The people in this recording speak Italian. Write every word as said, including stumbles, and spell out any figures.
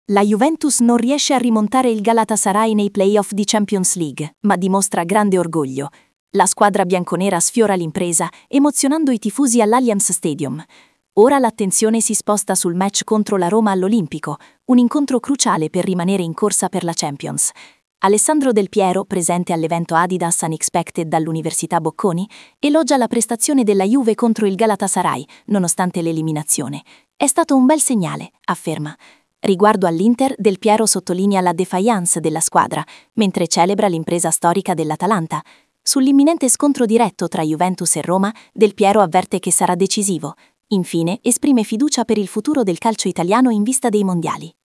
La Juventus non riesce a rimontare il Galatasaray nei play-off di Champions League, ma dimostra grande orgoglio. La squadra bianconera sfiora l'impresa, emozionando i tifosi all'Allianz Stadium. Ora l'attenzione si sposta sul match contro la Roma all'Olimpico, un incontro cruciale per rimanere in corsa per la Champions. Alessandro Del Piero, presente all'evento Adidas Unexpected dall'Università Bocconi, elogia la prestazione della Juve contro il Galatasaray, nonostante l'eliminazione. È stato un bel segnale, afferma. Riguardo all'Inter, Del Piero sottolinea la defiance della squadra, mentre celebra l'impresa storica dell'Atalanta. Sull'imminente scontro diretto tra Juventus e Roma, Del Piero avverte che sarà decisivo. Infine, esprime fiducia per il futuro del calcio italiano in vista dei mondiali.